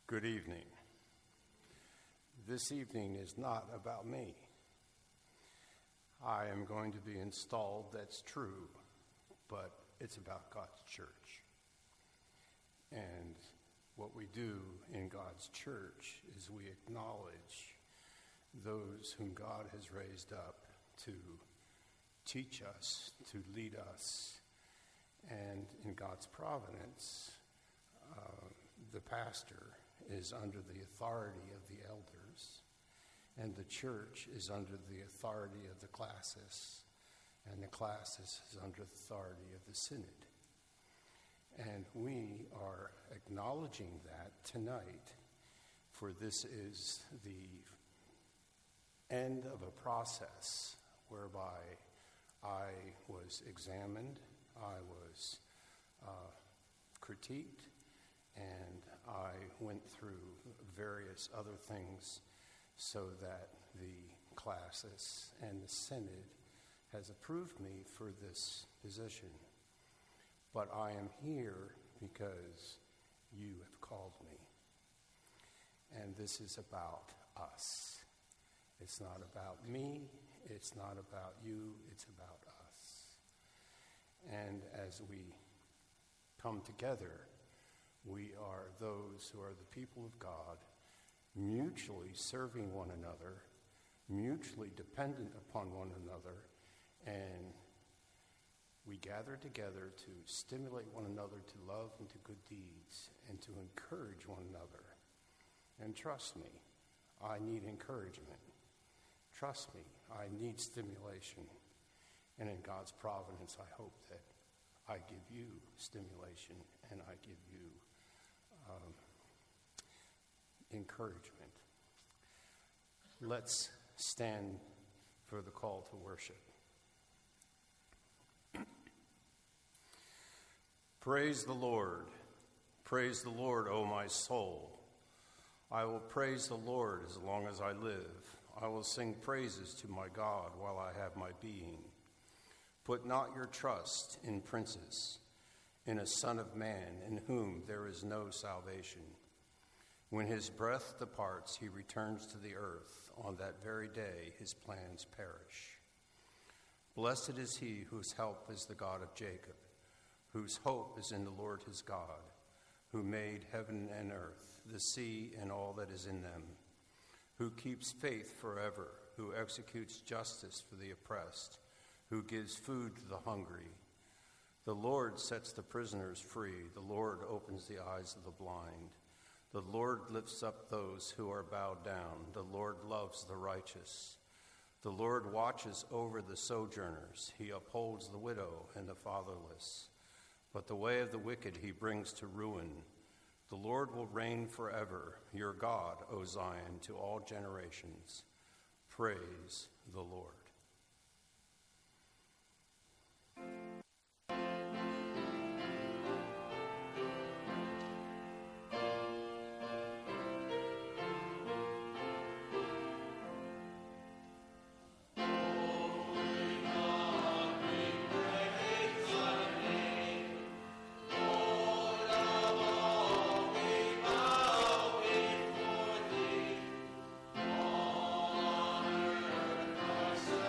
Good evening. This evening is not about me. I am going to be installed, that's true, but it's about God's church. And what we do in God's church is we acknowledge those whom God has raised up to teach us, to lead us, and in God's providence, the pastor is under the authority of the elders, and the church is under the authority of the classis, and the classis is under the authority of the synod. And we are acknowledging that tonight, for this is the end of a process whereby I was examined, I was critiqued, and I went through various other things so that the classis and the synod has approved me for this position. But I am here because you have called me. And this is about us. It's not about me, it's not about you, it's about us. And as we come together, we are those who are the people of God, mutually serving one another, mutually dependent upon one another, and we gather together to stimulate one another to love and to good deeds and to encourage one another. And trust me, I need encouragement. Trust me, I need stimulation. And in God's providence, I hope that I give you stimulation and I give you encouragement. Let's stand for the call to worship. Praise the Lord. Praise the Lord, O my soul. I will praise the Lord as long as I live. I will sing praises to my God while I have my being. Put not your trust in princes, in a son of man in whom there is no salvation. When his breath departs, he returns to the earth. On that very day, his plans perish. Blessed is he whose help is the God of Jacob, whose hope is in the Lord his God, who made heaven and earth, the sea and all that is in them, who keeps faith forever, who executes justice for the oppressed, who gives food to the hungry. The Lord sets the prisoners free. The Lord opens the eyes of the blind. The Lord lifts up those who are bowed down. The Lord loves the righteous. The Lord watches over the sojourners. He upholds the widow and the fatherless. But the way of the wicked he brings to ruin. The Lord will reign forever, your God, O Zion, to all generations. Praise the Lord. Praise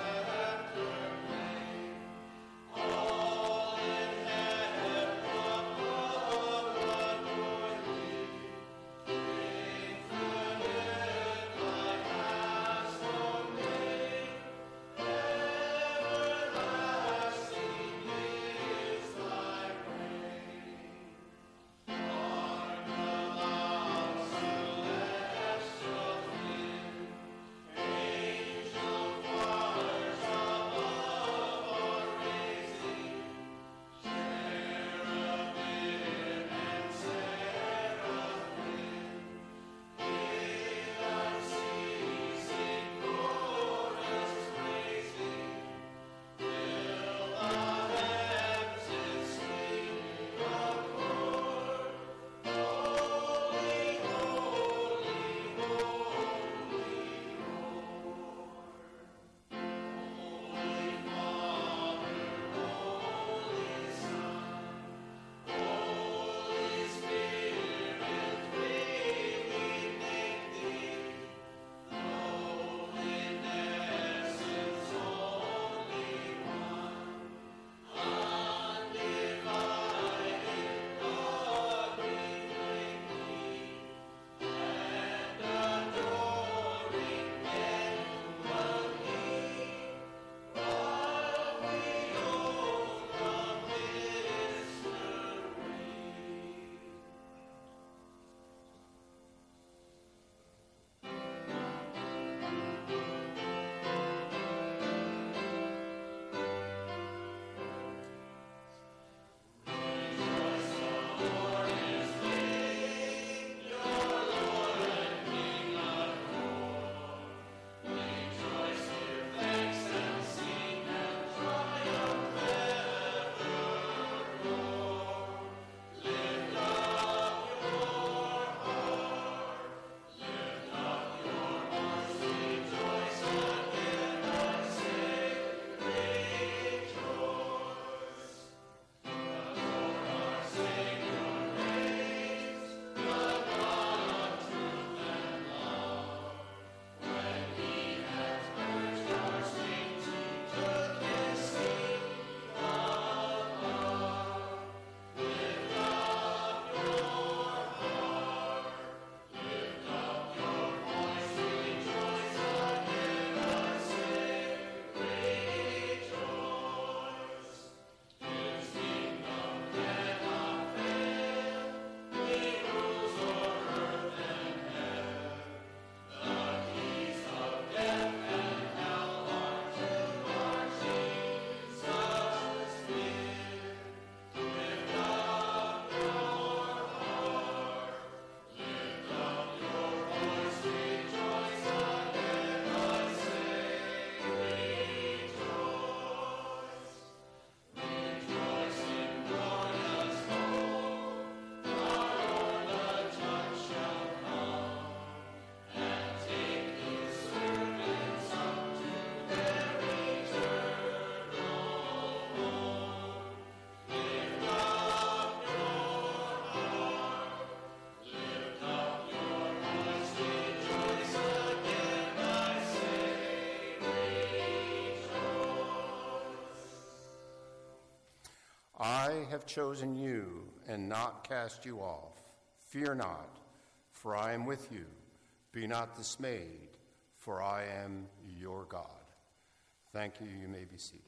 have chosen you and not cast you off. Fear not, for I am with you. Be not dismayed, for I am your God. Thank you. You may be seated.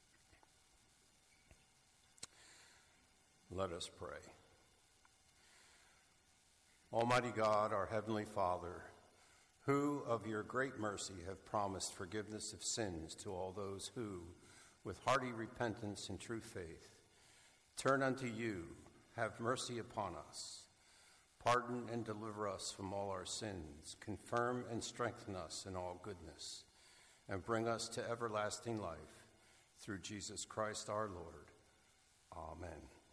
Let us pray. Almighty God, our Heavenly Father, who of your great mercy have promised forgiveness of sins to all those who, with hearty repentance and true faith, turn unto you, have mercy upon us. Pardon and deliver us from all our sins. Confirm and strengthen us in all goodness, and bring us to everlasting life. Through Jesus Christ our Lord. Amen.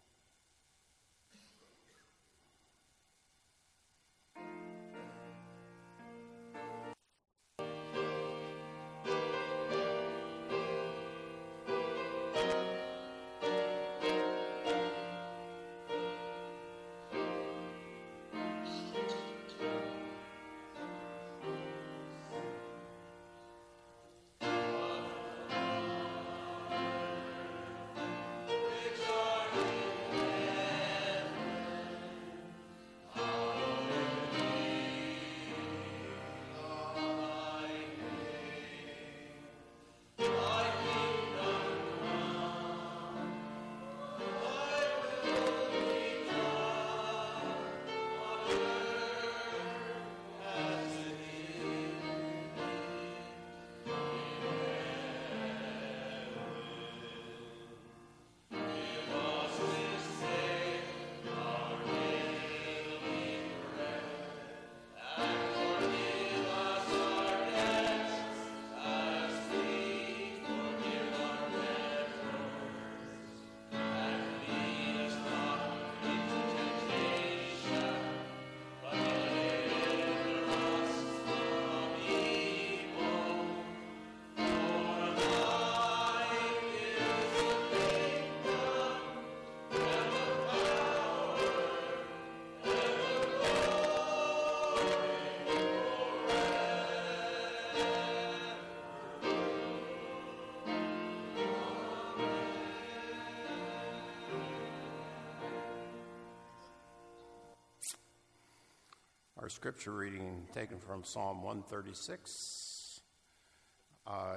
Our scripture reading taken from Psalm 136. I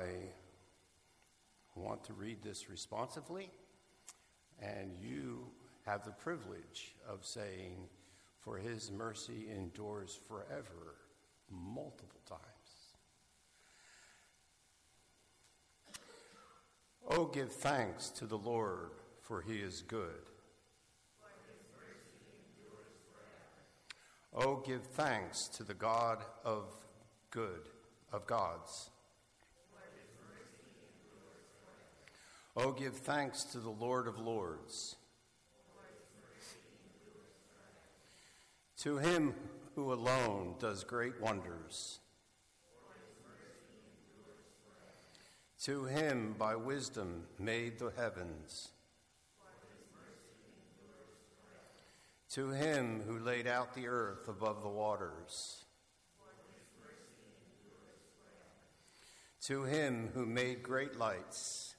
want to read this responsively, and you have the privilege of saying, "For his mercy endures forever," multiple times. Oh, give thanks to the Lord, for he is good. Oh, give thanks to the God of gods. Oh, give thanks to the Lord of lords. To him who alone does great wonders. To him by wisdom made the heavens. To him who laid out the earth above the waters. To him who made great lights.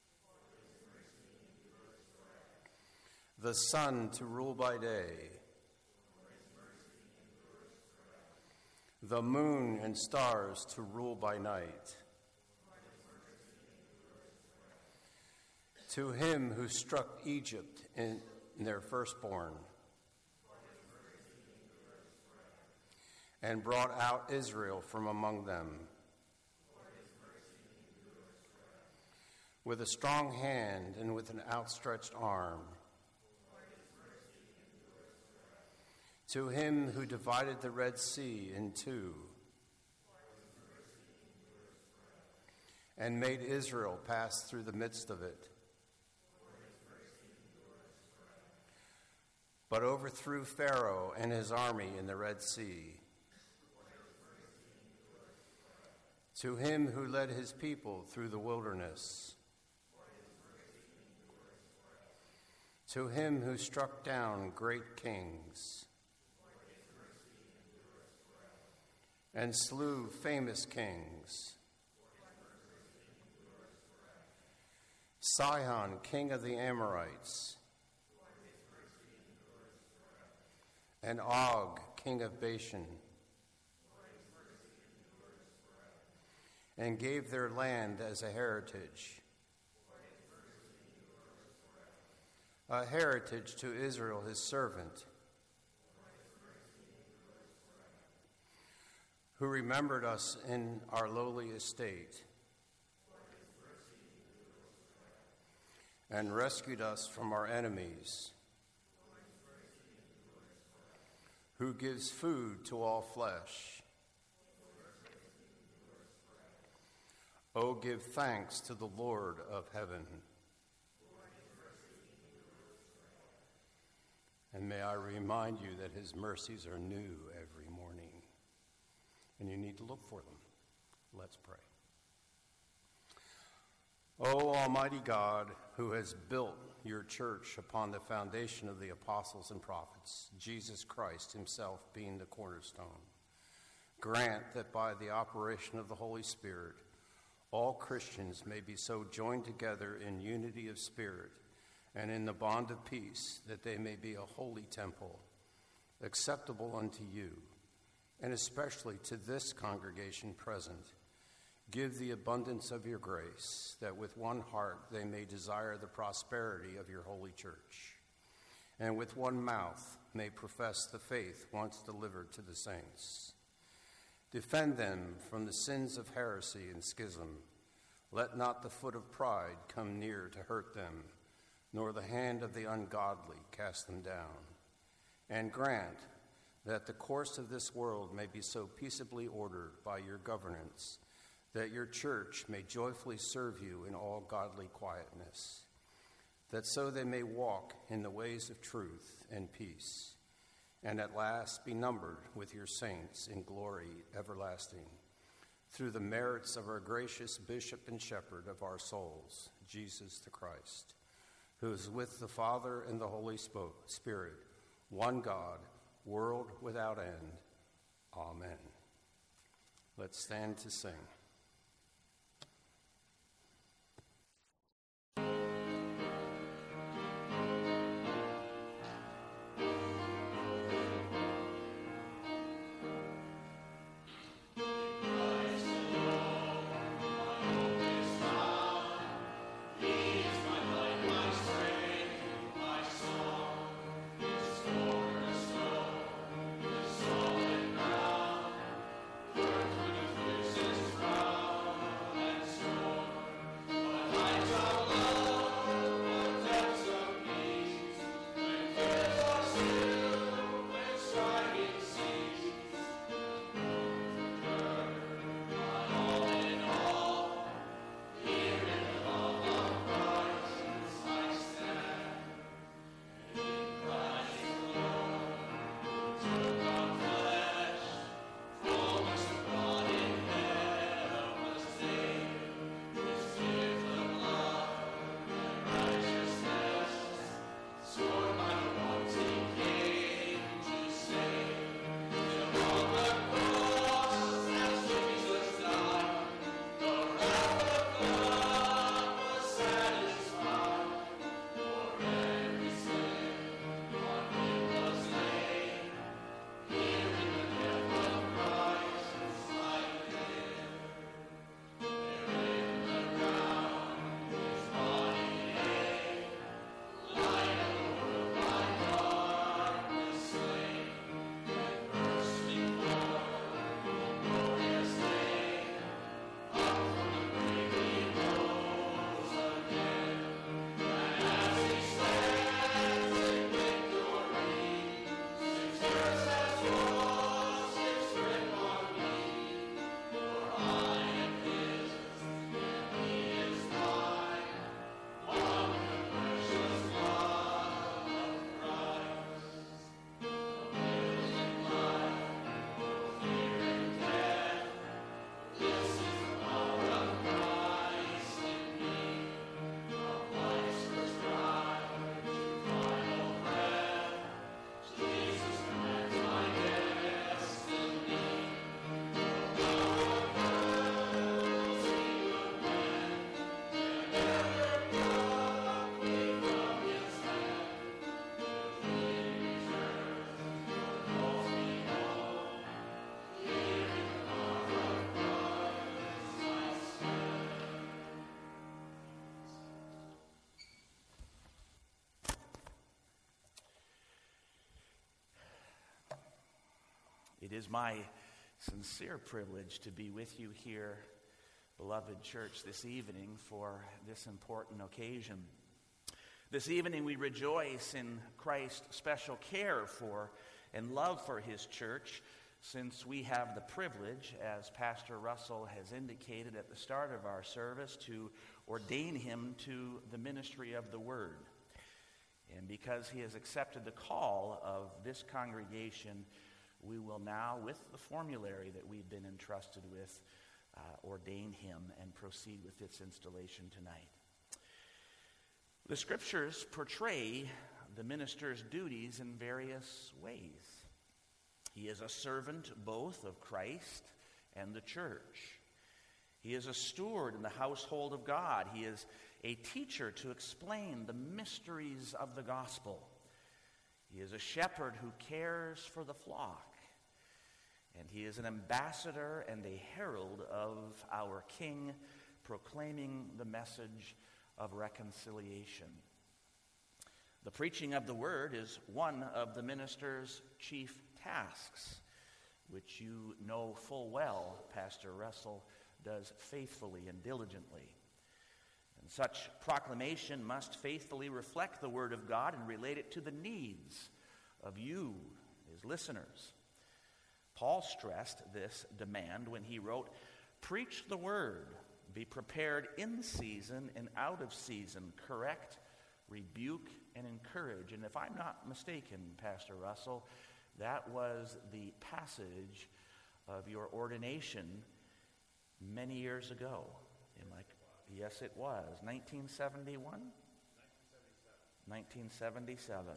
The sun to rule by day. The moon and stars to rule by night. To him who struck Egypt in their firstborn. And brought out Israel from among them. With a strong hand and with an outstretched arm. To him who divided the Red Sea in two. And made Israel pass through the midst of it. But overthrew Pharaoh and his army in the Red Sea. To him who led his people through the wilderness. To him who struck down great kings. And slew famous kings. Sihon, king of the Amorites. and Og, king of Bashan, and gave their land as a heritage to Israel his servant, who remembered us in our lowly estate and rescued us from our enemies, who gives food to all flesh. Oh, give thanks to the Lord of heaven. And may I remind you that his mercies are new every morning, and you need to look for them. Let's pray. O Almighty God, who has built your church upon the foundation of the apostles and prophets, Jesus Christ himself being the cornerstone, grant that by the operation of the Holy Spirit, all Christians may be so joined together in unity of spirit and in the bond of peace that they may be a holy temple, acceptable unto you, and especially to this congregation present. Give the abundance of your grace, that with one heart they may desire the prosperity of your holy church, and with one mouth may profess the faith once delivered to the saints. Defend them from the sins of heresy and schism. Let not the foot of pride come near to hurt them, nor the hand of the ungodly cast them down. And grant that the course of this world may be so peaceably ordered by your governance, that your church may joyfully serve you in all godly quietness, that so they may walk in the ways of truth and peace, and at last be numbered with your saints in glory everlasting, through the merits of our gracious Bishop and Shepherd of our souls, Jesus the Christ, who is with the Father and the Holy Spirit, one God, world without end. Amen. Let's stand to sing. First with the fiercest It is my sincere privilege to be with you here, beloved church, this evening for this important occasion. This evening we rejoice in Christ's special care for and love for his church, since we have the privilege, as Pastor Russell has indicated at the start of our service, to ordain him to the ministry of the Word. And because he has accepted the call of this congregation, we will now, with the formulary that we've been entrusted with, ordain him and proceed with its installation tonight. The Scriptures portray the minister's duties in various ways. He is a servant both of Christ and the church. He is a steward in the household of God. He is a teacher to explain the mysteries of the gospel. He is a shepherd who cares for the flock. And he is an ambassador and a herald of our King, proclaiming the message of reconciliation. The preaching of the word is one of the minister's chief tasks, which you know full well Pastor Russell does faithfully and diligently. And such proclamation must faithfully reflect the Word of God and relate it to the needs of you, his listeners. Paul stressed this demand when he wrote, "Preach the Word, be prepared in season and out of season, correct, rebuke, and encourage." And if I'm not mistaken, Pastor Russell, that was the passage of your ordination many years ago. Yes, it was. 1971? 1977.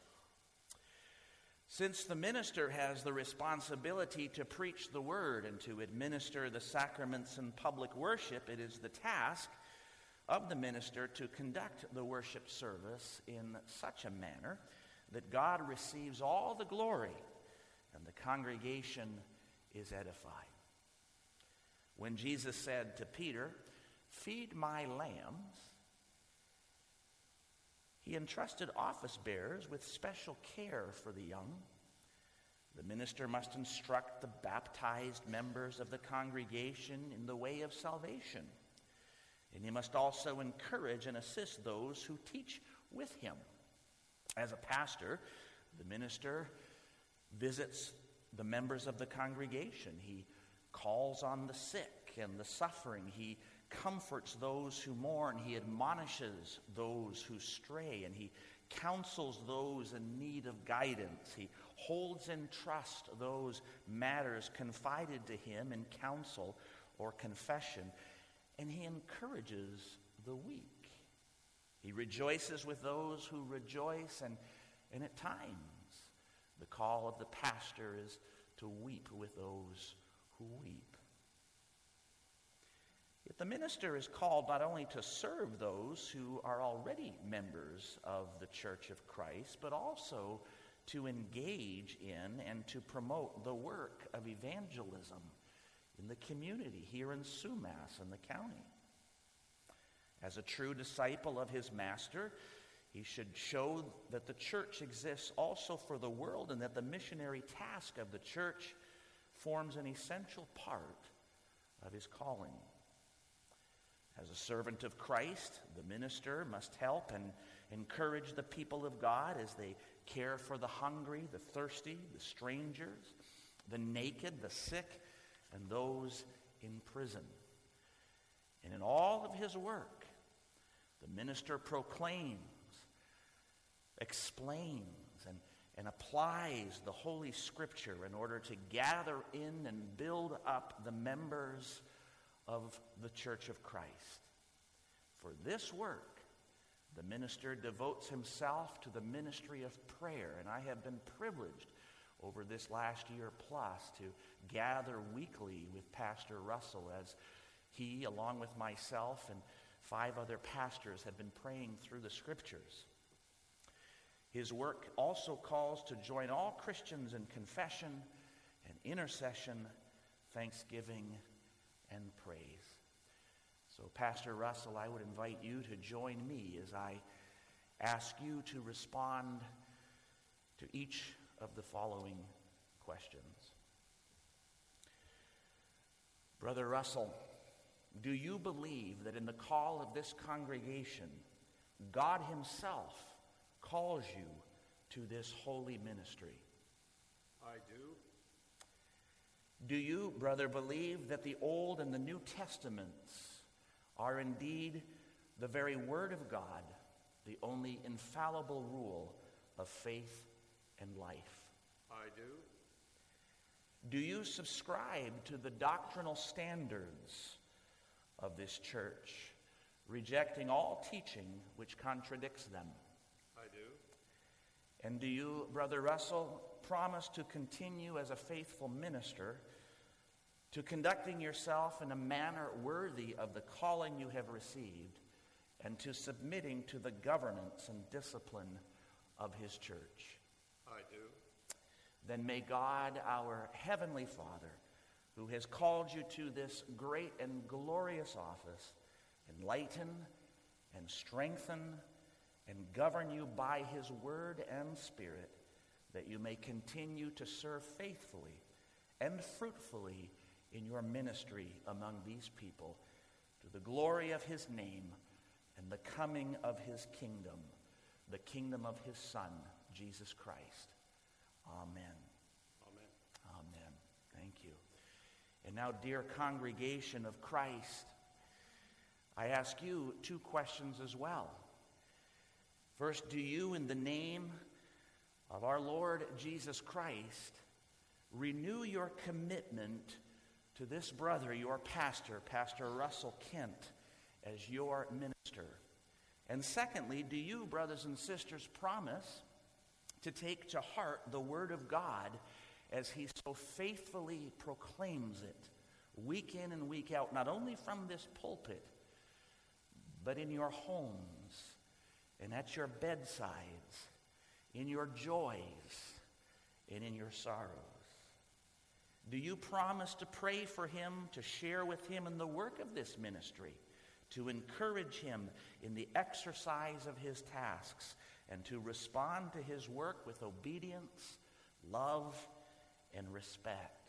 Since the minister has the responsibility to preach the word and to administer the sacraments in public worship, it is the task of the minister to conduct the worship service in such a manner that God receives all the glory and the congregation is edified. When Jesus said to Peter, "Feed my lambs," he entrusted office bearers with special care for the young. The minister must instruct the baptized members of the congregation in the way of salvation. And he must also encourage and assist those who teach with him. As a pastor, the minister visits the members of the congregation. He calls on the sick and the suffering. He comforts those who mourn. He admonishes those who stray, and he counsels those in need of guidance. He holds in trust those matters confided to him in counsel or confession, and he encourages the weak. He rejoices with those who rejoice, and at times the call of the pastor is to weep with those who weep. Yet the minister is called not only to serve those who are already members of the Church of Christ, but also to engage in and to promote the work of evangelism in the community here in Sumas and the county. As a true disciple of his master, he should show that the church exists also for the world, and that the missionary task of the church forms an essential part of his calling. As a servant of Christ, the minister must help and encourage the people of God as they care for the hungry, the thirsty, the strangers, the naked, the sick, and those in prison. And in all of his work, the minister proclaims, explains, and applies the Holy Scripture in order to gather in and build up the members of the Church of Christ. For this work, the minister devotes himself to the ministry of prayer, and I have been privileged over this last year plus to gather weekly with Pastor Russell as he, along with myself and 5 other pastors, have been praying through the Scriptures. His work also calls to join all Christians in confession and intercession, thanksgiving, and praise. So, Pastor Russell, I would invite you to join me as I ask you to respond to each of the following questions. Brother Russell, do you believe that in the call of this congregation, God himself calls you to this holy ministry? I do. Do you, brother, believe that the Old and the New Testaments are indeed the very Word of God, the only infallible rule of faith and life? I do. Do you subscribe to the doctrinal standards of this church, rejecting all teaching which contradicts them? I do. And do you, Brother Russell, promise to continue as a faithful minister, to conducting yourself in a manner worthy of the calling you have received, and to submitting to the governance and discipline of his church? I do. Then may God, our Heavenly Father, who has called you to this great and glorious office, enlighten and strengthen and govern you by his word and spirit, that you may continue to serve faithfully and fruitfully in your ministry among these people, to the glory of his name and the coming of his kingdom, the kingdom of his Son, Jesus Christ. Amen. Amen. Amen. Thank you. And now, dear congregation of Christ, I ask you two questions as well. First, do you, in the name of our Lord Jesus Christ, renew your commitment to this brother, your pastor, Pastor Russell Kent, as your minister? And secondly, do you, brothers and sisters, promise to take to heart the Word of God as he so faithfully proclaims it, week in and week out, not only from this pulpit, but in your homes and at your bedsides, in your joys and in your sorrows? Do you promise to pray for him, to share with him in the work of this ministry, to encourage him in the exercise of his tasks, and to respond to his work with obedience, love, and respect?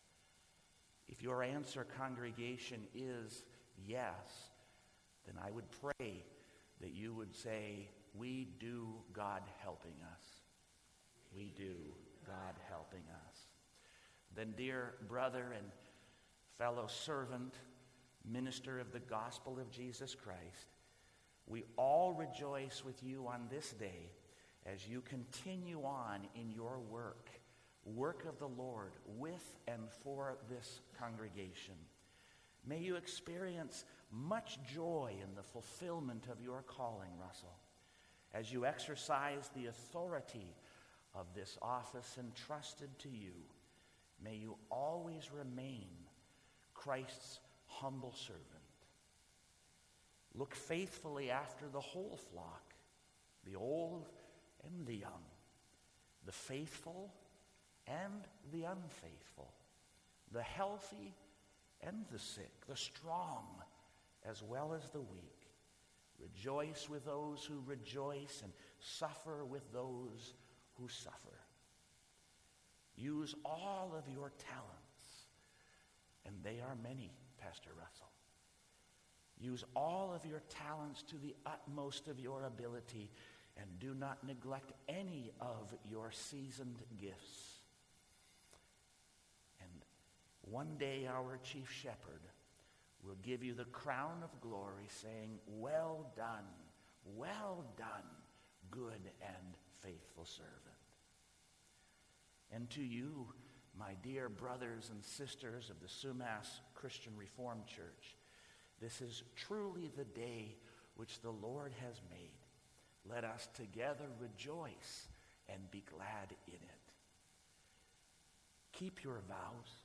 If your answer, congregation, is yes, then I would pray that you would say, "We do, God helping us. We do, God helping us." Then, dear brother and fellow servant, minister of the gospel of Jesus Christ, we all rejoice with you on this day as you continue on in your work of the Lord with and for this congregation. May you experience much joy in the fulfillment of your calling, Russell, as you exercise the authority of this office entrusted to you. May you always remain Christ's humble servant. Look faithfully after the whole flock, the old and the young, the faithful and the unfaithful, the healthy and the sick, the strong as well as the weak. Rejoice with those who rejoice and suffer with those who suffer. Use all of your talents, and they are many, Pastor Russell. Use all of your talents to the utmost of your ability, and do not neglect any of your seasoned gifts. And one day our chief shepherd will give you the crown of glory, saying, well done, good and faithful servant." And to you, my dear brothers and sisters of the Sumas Christian Reformed Church, this is truly the day which the Lord has made. Let us together rejoice and be glad in it. Keep your vows.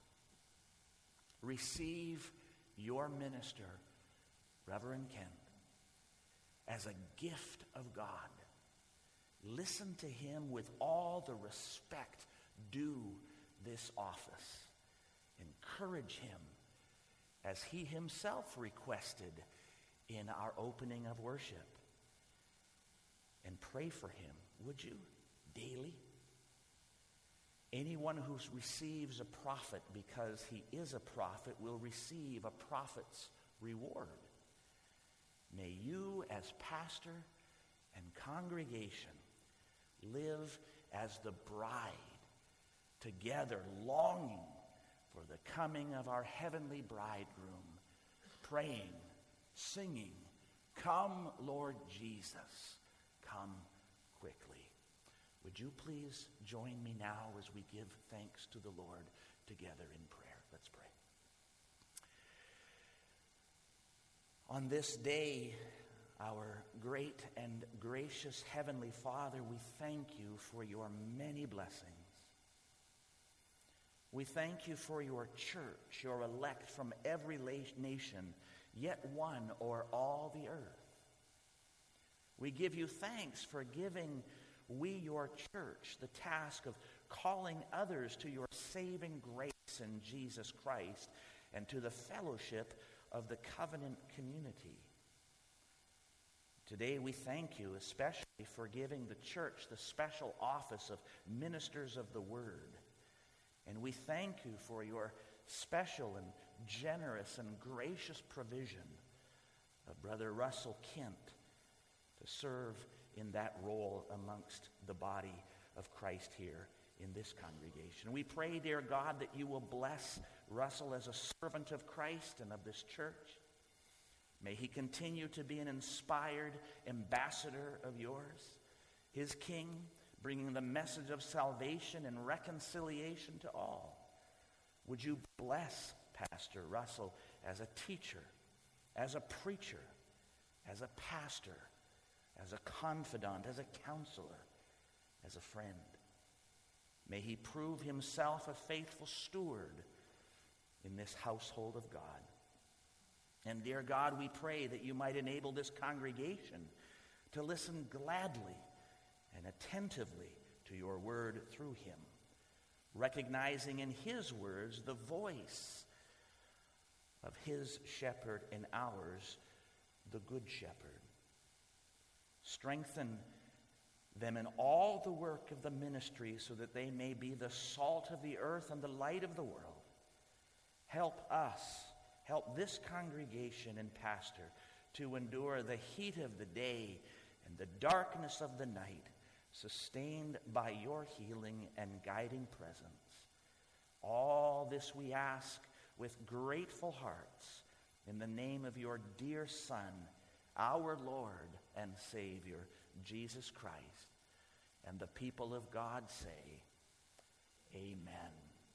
Receive your minister, Reverend Kent, as a gift of God. Listen to him with all the respect due this office. Encourage him as he himself requested in our opening of worship. And pray for him, would you, daily? Anyone who receives a prophet because he is a prophet will receive a prophet's reward. May you, as pastor and congregation, live as the bride, together longing for the coming of our heavenly bridegroom, praying, singing, "Come, Lord Jesus, come quickly." Would you please join me now as we give thanks to the Lord together in prayer? Let's pray. On this day, our great and gracious Heavenly Father, we thank you for your many blessings. We thank you for your church, your elect from every nation, yet one or all the earth. We give you thanks for giving we, your church, the task of calling others to your saving grace in Jesus Christ and to the fellowship of the covenant community. Today we thank you especially for giving the church the special office of ministers of the word. And we thank you for your special and generous and gracious provision of Brother Russell Kent to serve in that role amongst the body of Christ here in this congregation. We pray, dear God, that you will bless Russell as a servant of Christ and of this church. May he continue to be an inspired ambassador of yours, his King, bringing the message of salvation and reconciliation to all. Would you bless Pastor Russell as a teacher, as a preacher, as a pastor, as a confidant, as a counselor, as a friend. May he prove himself a faithful steward in this household of God. And dear God, we pray that you might enable this congregation to listen gladly and attentively to your word through him, recognizing in his words the voice of his shepherd and ours, the good shepherd. Strengthen them in all the work of the ministry so that they may be the salt of the earth and the light of the world. Help us, help this congregation and pastor to endure the heat of the day and the darkness of the night, sustained by your healing and guiding presence. All this we ask with grateful hearts in the name of your dear Son, our Lord and Savior, Jesus Christ. And the people of God say, amen.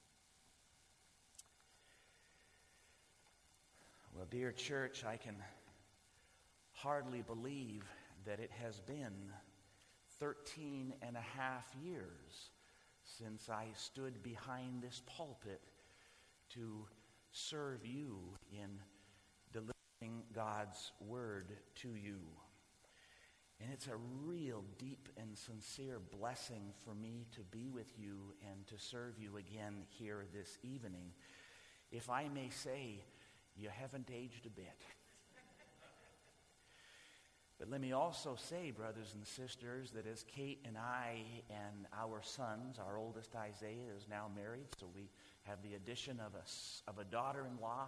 Well, dear church, I can hardly believe that it has been 13 and a half years since I stood behind this pulpit to serve you in delivering God's word to you. And it's a real deep and sincere blessing for me to be with you and to serve you again here this evening. If I may say, you haven't aged a bit. But let me also say, brothers and sisters, that as Kate and I and our sons, our oldest Isaiah is now married, so we have the addition of a daughter-in-law.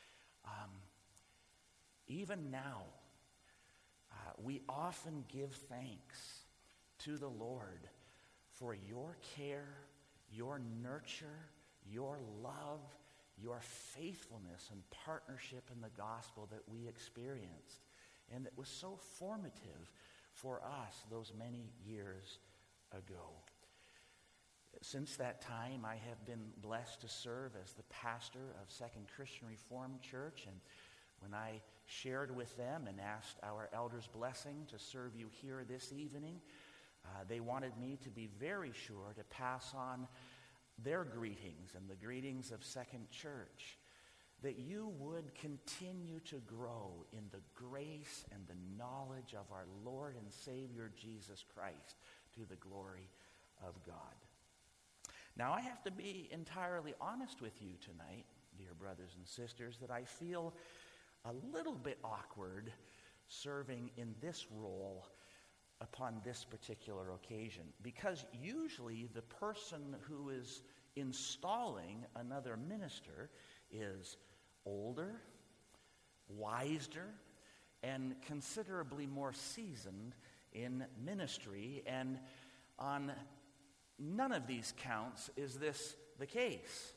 Even now, we often give thanks to the Lord for your care, your nurture, your love, your faithfulness and partnership in the gospel that we experienced, and that was so formative for us those many years ago. Since that time, I have been blessed to serve as the pastor of Second Christian Reformed Church, and when I shared with them and asked our elders' blessing to serve you here this evening, they wanted me to be very sure to pass on their greetings and the greetings of Second Church, that you would continue to grow in the grace and the knowledge of our Lord and Savior Jesus Christ to the glory of God. Now, I have to be entirely honest with you tonight, dear brothers and sisters, that I feel a little bit awkward serving in this role upon this particular occasion, because usually the person who is installing another minister is older, wiser, and considerably more seasoned in ministry, and on none of these counts is this the case.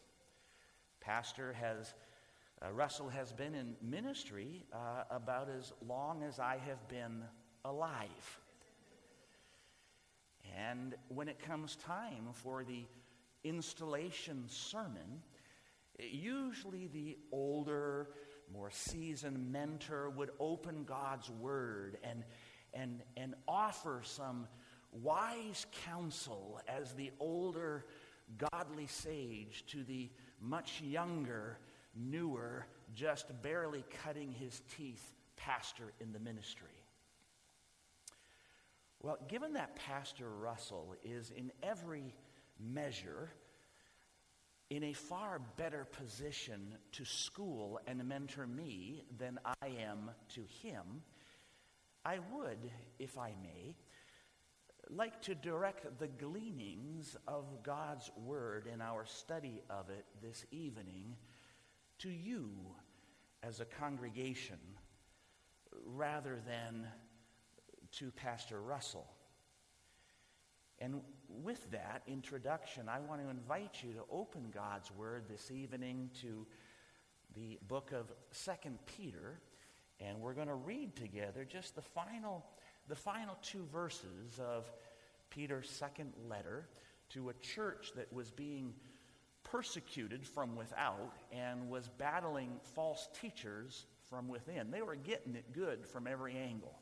Russell has been in ministry about as long as I have been alive. And when it comes time for the installation sermon, usually the older, more seasoned mentor would open God's Word and offer some wise counsel as the older, godly sage to the much younger, newer, just barely cutting his teeth pastor in the ministry. Well, given that Pastor Russell is in every measure in a far better position to school and mentor me than I am to him, I would, if I may, like to direct the gleanings of God's Word in our study of it this evening to you as a congregation rather than to Pastor Russell. And with that introduction, I want to invite you to open God's Word this evening to the book of 2 Peter, and we're going to read together just the final 2 verses of Peter's second letter to a church that was being persecuted from without and was battling false teachers from within. They were getting it good from every angle.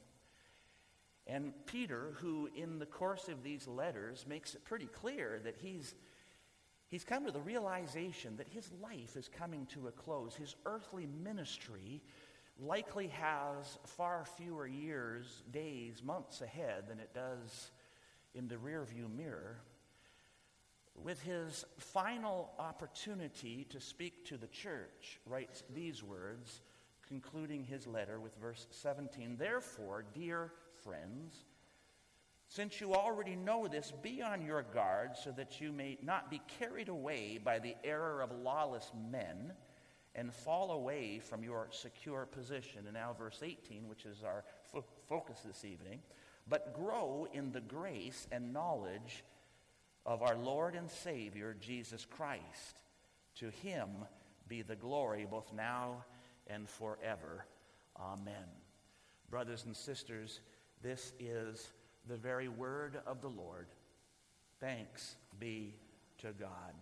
And Peter, who in the course of these letters makes it pretty clear that he's come to the realization that his life is coming to a close. His earthly ministry likely has far fewer years, days, months ahead than it does in the rearview mirror. With his final opportunity to speak to the church, writes these words, concluding his letter with verse 17, "Therefore, dear friends, since you already know this, be on your guard so that you may not be carried away by the error of lawless men and fall away from your secure position." And now verse 18, which is our focus this evening, "But grow in the grace and knowledge of our Lord and Savior, Jesus Christ. To him be the glory both now and forever. Amen." Brothers and sisters, this is the very word of the Lord. Thanks be to God.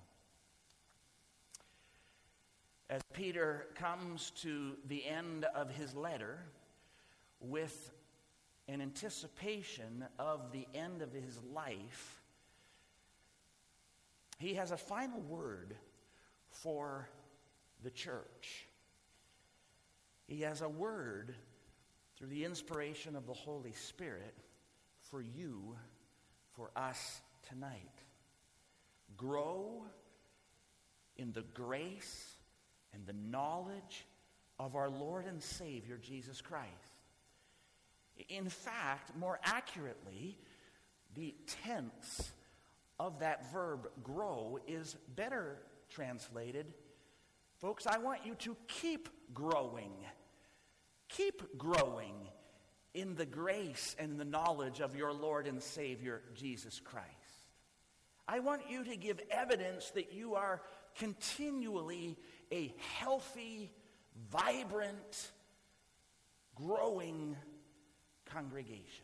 As Peter comes to the end of his letter with an anticipation of the end of his life, he has a final word for the church. He has a word through the inspiration of the Holy Spirit for you, for us tonight. Grow in the grace and the knowledge of our Lord and Savior, Jesus Christ. In fact, more accurately, the tense of that verb grow is better translated, folks, I want you to keep growing. Keep growing in the grace and the knowledge of your Lord and Savior, Jesus Christ. I want you to give evidence that you are continually a healthy, vibrant, growing congregation.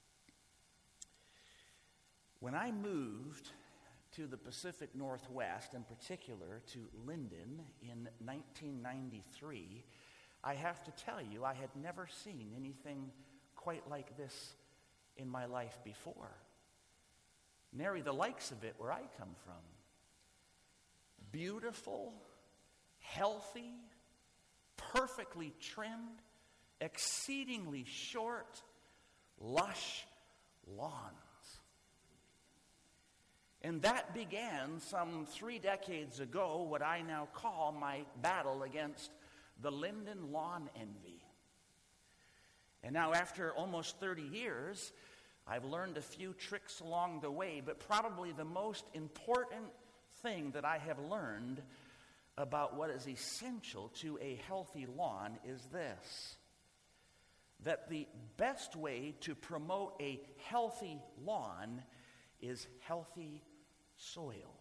When I moved to the Pacific Northwest, in particular to Linden in 1993, I have to tell you, I had never seen anything quite like this in my life before. Nary the likes of it where I come from. Beautiful, healthy, perfectly trimmed, exceedingly short, lush lawns. And that began some 3 decades ago, what I now call my battle against the Linden lawn envy. And now after almost 30 years, I've learned a few tricks along the way, but probably the most important thing that I have learned about what is essential to a healthy lawn is this: that the best way to promote a healthy lawn is healthy soil.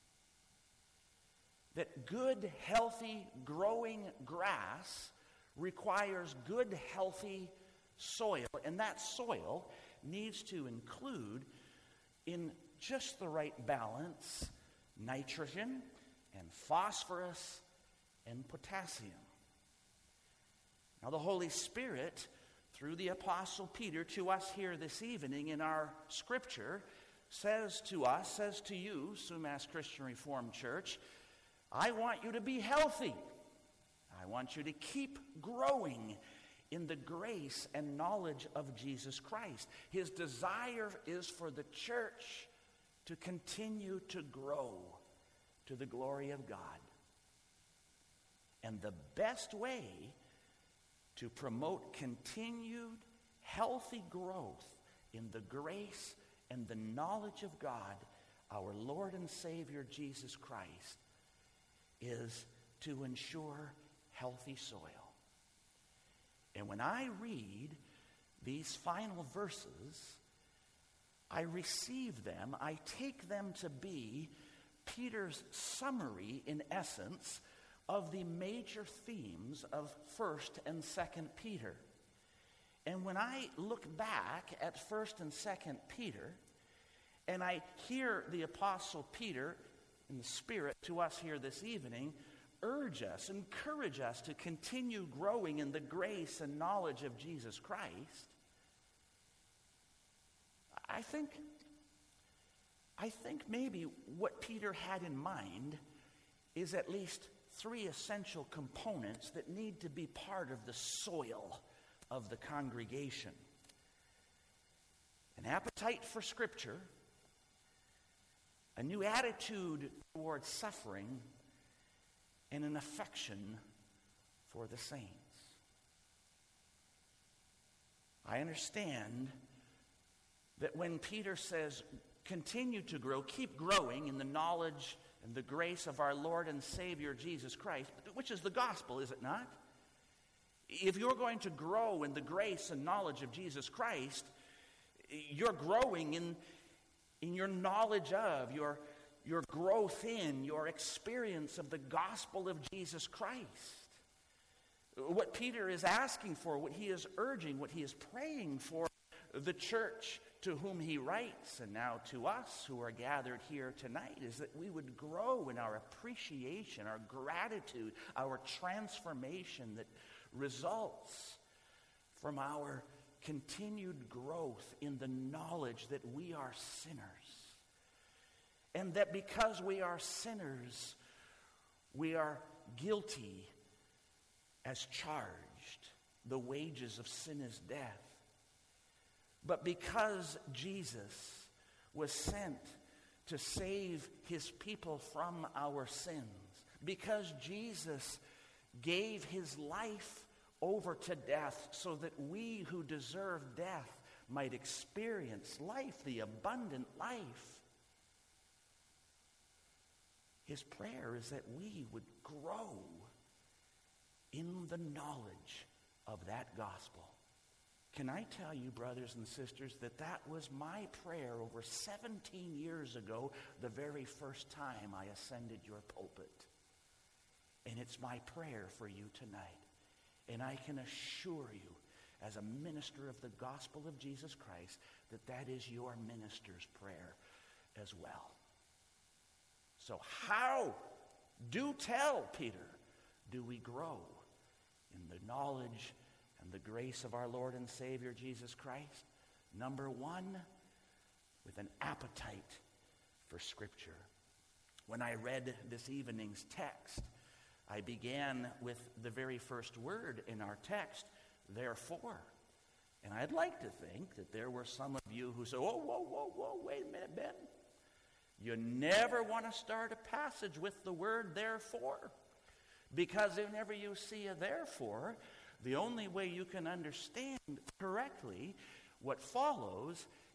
That good, healthy, growing grass requires good, healthy soil, and that soil needs to include, in just the right balance, nitrogen and phosphorus and potassium. Now, the Holy Spirit, through the Apostle Peter to us here this evening in our scripture, says to us, says to you, Sumas Christian Reformed Church, I want you to be healthy. I want you to keep growing in the grace and knowledge of Jesus Christ. His desire is for the church to continue to grow to the glory of God. And the best way to promote continued healthy growth in the grace and the knowledge of God, our Lord and Savior Jesus Christ, is to ensure healthy soil. And when I read these final verses, I receive them, I take them to be Peter's summary, in essence, of the major themes of 1st and 2nd Peter. And when I look back at 1st and 2nd Peter, and I hear the Apostle Peter, in the Spirit to us here this evening, urge us, encourage us to continue growing in the grace and knowledge of Jesus Christ, I think maybe what Peter had in mind is at least 3 essential components that need to be part of the soil of the congregation: an appetite for Scripture, a new attitude towards suffering, and an affection for the saints. I understand that when Peter says, continue to grow, keep growing in the knowledge and the grace of our Lord and Savior Jesus Christ, which is the gospel, is it not? If you're going to grow in the grace and knowledge of Jesus Christ, you're growing in your knowledge of, your growth in, your experience of the gospel of Jesus Christ. What Peter is asking for, what he is urging, what he is praying for the church to whom he writes, and now to us who are gathered here tonight, is that we would grow in our appreciation, our gratitude, our transformation that results from our continued growth in the knowledge that we are sinners. And that because we are sinners, we are guilty as charged. The wages of sin is death. But because Jesus was sent to save his people from our sins, because Jesus gave his life over to death so that we who deserve death might experience life, the abundant life, his prayer is that we would grow in the knowledge of that gospel. Can I tell you, brothers and sisters, that was my prayer over 17 years ago, the very first time I ascended your pulpit. And it's my prayer for you tonight. And I can assure you, as a minister of the gospel of Jesus Christ, that is your minister's prayer as well. So how, do tell, Peter, do we grow in the knowledge and the grace of our Lord and Savior Jesus Christ? Number 1, with an appetite for Scripture. When I read this evening's text, I began with the very first word in our text, therefore. And I'd like to think that there were some of you who say, whoa, wait a minute, Ben. You never want to start a passage with the word therefore. Because whenever you see a therefore, the only way you can understand correctly what follows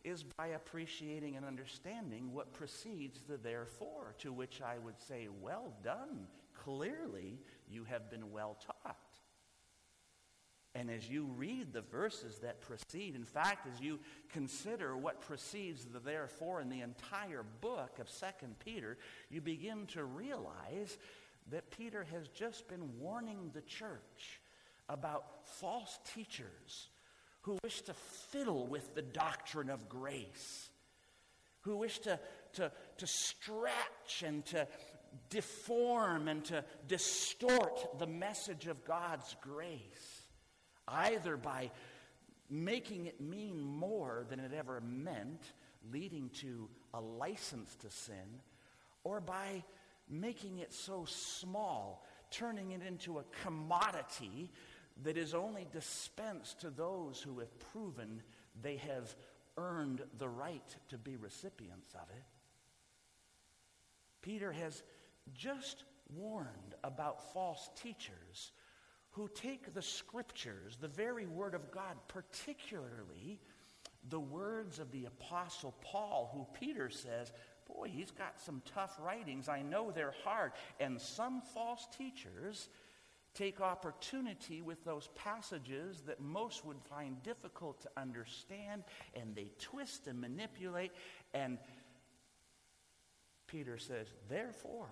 is by appreciating and understanding what precedes the therefore, to which I would say, well done. Clearly, you have been well taught. And as you read the verses that precede, in fact, as you consider what precedes the therefore in the entire book of 2 Peter, you begin to realize that Peter has just been warning the church about false teachers who wish to fiddle with the doctrine of grace, who wish to stretch and to deform and to distort the message of God's grace, either by making it mean more than it ever meant, leading to a license to sin, or by making it so small, turning it into a commodity that is only dispensed to those who have proven they have earned the right to be recipients of it. Peter has just warned about false teachers who take the scriptures, the very word of God, particularly the words of the Apostle Paul, who Peter says, boy, he's got some tough writings. I know they're hard. And some false teachers take opportunity with those passages that most would find difficult to understand, and they twist and manipulate. And Peter says, therefore,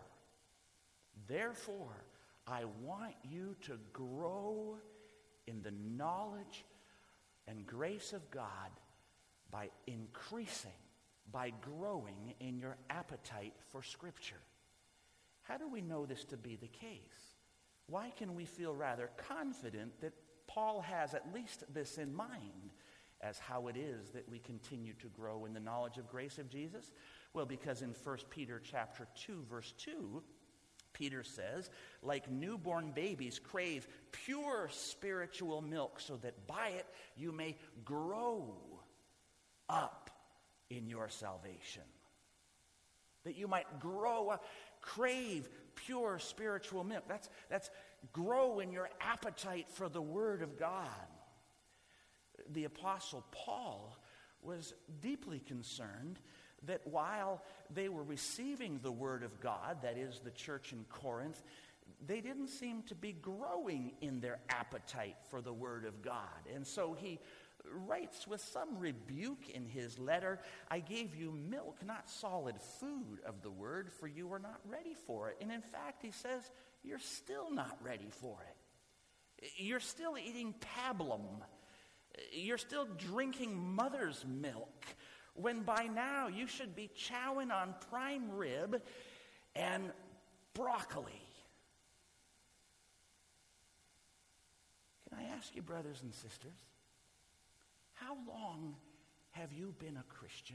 I want you to grow in the knowledge and grace of God by increasing, by growing in your appetite for Scripture. How do we know this to be the case? Why can we feel rather confident that Paul has at least this in mind as how it is that we continue to grow in the knowledge of grace of Jesus? Well, because in 1 Peter chapter 2, verse 2, Peter says, like newborn babies crave pure spiritual milk so that by it you may grow up in your salvation. That you might grow up, crave pure spiritual milk. That's grow in your appetite for the Word of God. The Apostle Paul was deeply concerned that while they were receiving the Word of God, that is the church in Corinth, they didn't seem to be growing in their appetite for the Word of God. And so he writes with some rebuke in his letter, I gave you milk, not solid food of the Word, for you were not ready for it. And in fact, he says, you're still not ready for it. You're still eating pablum. You're still drinking mother's milk, when by now you should be chowing on prime rib and broccoli. Can I ask you, brothers and sisters, how long have you been a Christian?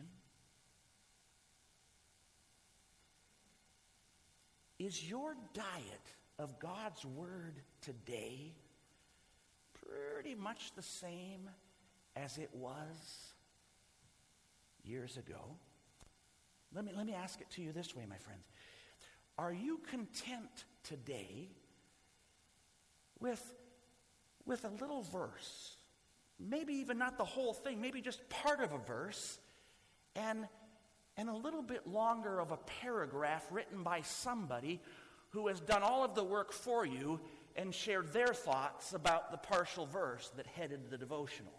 Is your diet of God's Word today pretty much the same as it was years ago? Let me ask it to you this way, my friends. Are you content today with a little verse? Maybe even not the whole thing, maybe just part of a verse, and a little bit longer of a paragraph written by somebody who has done all of the work for you and shared their thoughts about the partial verse that headed the devotional.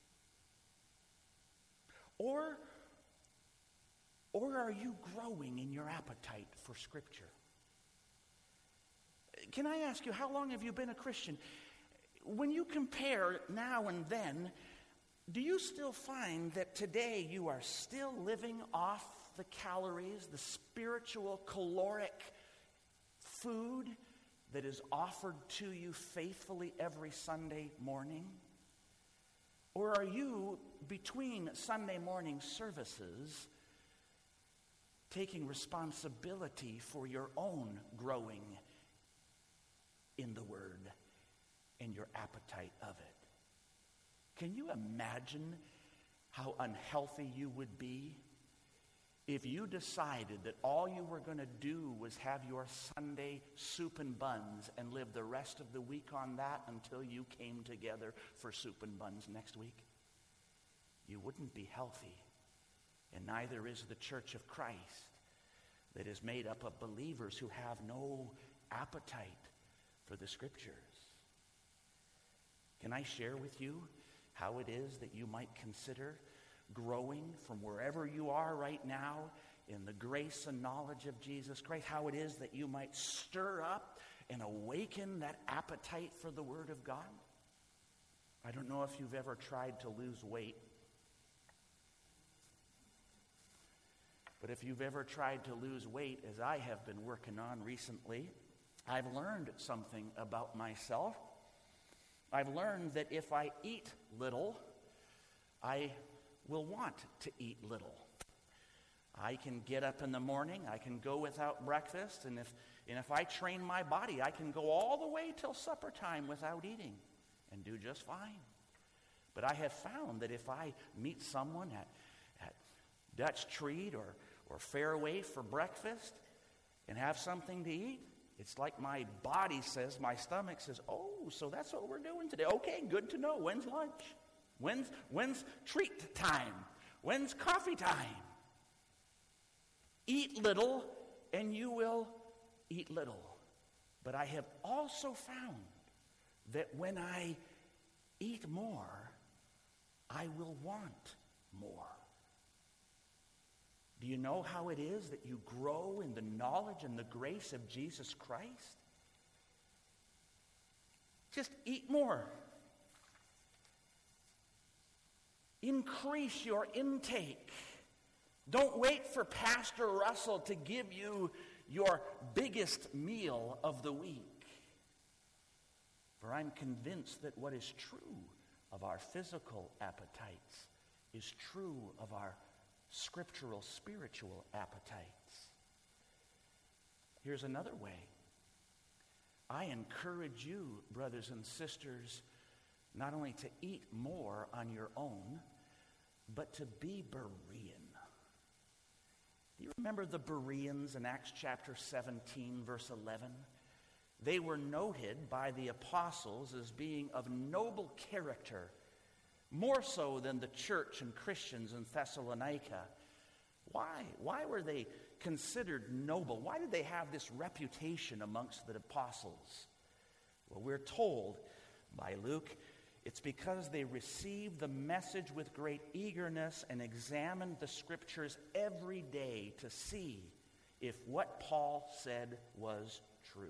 Or are you growing in your appetite for Scripture? Can I ask you, how long have you been a Christian? When you compare now and then, do you still find that today you are still living off the calories, the spiritual caloric food that is offered to you faithfully every Sunday morning? Or are you, between Sunday morning services, taking responsibility for your own growing in the Word and your appetite of it? Can you imagine how unhealthy you would be if you decided that all you were going to do was have your Sunday soup and buns and live the rest of the week on that until you came together for soup and buns next week? You wouldn't be healthy. and neither is the church of Christ, that is made up of believers who have no appetite for the Scriptures. Can I share with you how it is that you might consider growing from wherever you are right now in the grace and knowledge of Jesus Christ? How it is that you might stir up and awaken that appetite for the Word of God? I don't know if you've ever tried to lose weight, but if you've ever tried to lose weight, as I have been working on recently, I've learned something about myself. I've learned that if I eat little, I will want to eat little. I can get up in the morning, I can go without breakfast, and if I train my body, I can go all the way till supper time without eating and do just fine. But I have found that if I meet someone at Dutch Treat or Fairway for breakfast and have something to eat, it's like my body says, my stomach says, oh, so that's what we're doing today. Okay, good to know. When's lunch? When's treat time? When's coffee time? Eat little and you will eat little. But I have also found that when I eat more, I will want more. Do you know how it is that you grow in the knowledge and the grace of Jesus Christ? Just eat more. Increase your intake. Don't wait for Pastor Russell to give you your biggest meal of the week. For I'm convinced that what is true of our physical appetites is true of our scriptural, spiritual appetites. Here's another way. I encourage you, brothers and sisters, not only to eat more on your own, but to be Berean. Do you remember the Bereans in Acts chapter 17, verse 11? They were noted by the apostles as being of noble character, more so than the church and Christians in Thessalonica. Why? Why were they considered noble? Why did they have this reputation amongst the apostles? Well, we're told by Luke, it's because they received the message with great eagerness and examined the Scriptures every day to see if what Paul said was true.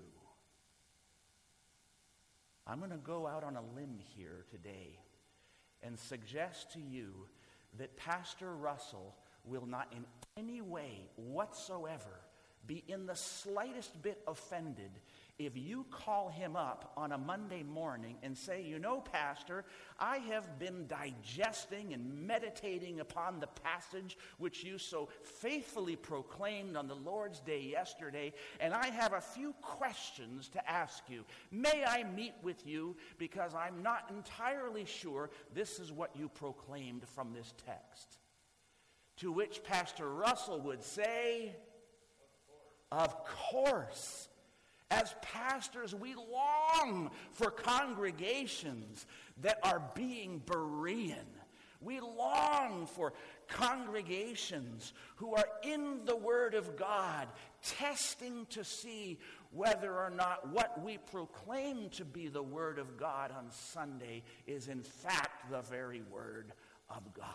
I'm going to go out on a limb here today and suggest to you that Pastor Russell will not in any way whatsoever be in the slightest bit offended if you call him up on a Monday morning and say, you know, Pastor, I have been digesting and meditating upon the passage which you so faithfully proclaimed on the Lord's Day yesterday, and I have a few questions to ask you. May I meet with you because I'm not entirely sure this is what you proclaimed from this text? To which Pastor Russell would say, of course. As pastors, we long for congregations that are being Berean. We long for congregations who are in the Word of God, testing to see whether or not what we proclaim to be the Word of God on Sunday is in fact the very Word of God.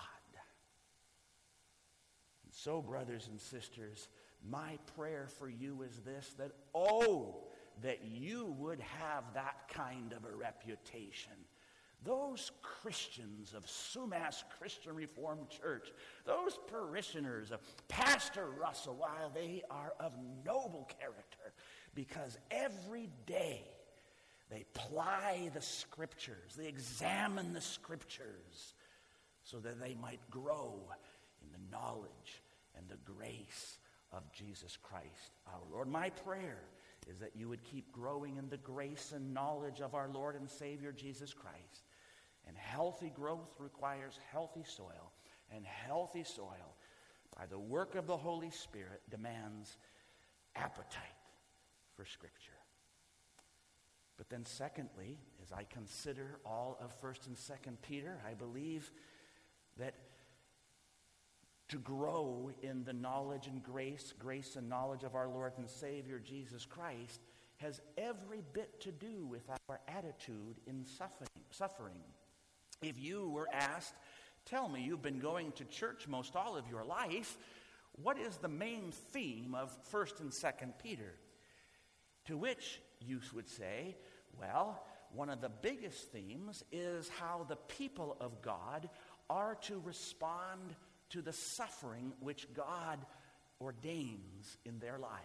And so, brothers and sisters, my prayer for you is this, that you would have that kind of a reputation. Those Christians of Sumas Christian Reformed Church, those parishioners of Pastor Russell, while they are of noble character, because every day they ply the Scriptures, they examine the Scriptures, so that they might grow in the knowledge and the grace of Jesus Christ our Lord. My prayer is that you would keep growing in the grace and knowledge of our Lord and Savior Jesus Christ. And healthy growth requires healthy soil, and healthy soil, by the work of the Holy Spirit, demands appetite for Scripture. But then secondly, as I consider all of 1st and 2nd Peter, I believe that to grow in the knowledge and grace and knowledge of our Lord and Savior Jesus Christ has every bit to do with our attitude in suffering. If you were asked, tell me, you've been going to church most all of your life, what is the main theme of 1st and 2nd Peter? To which you would say, well, one of the biggest themes is how the people of God are to respond to the suffering which God ordains in their lives.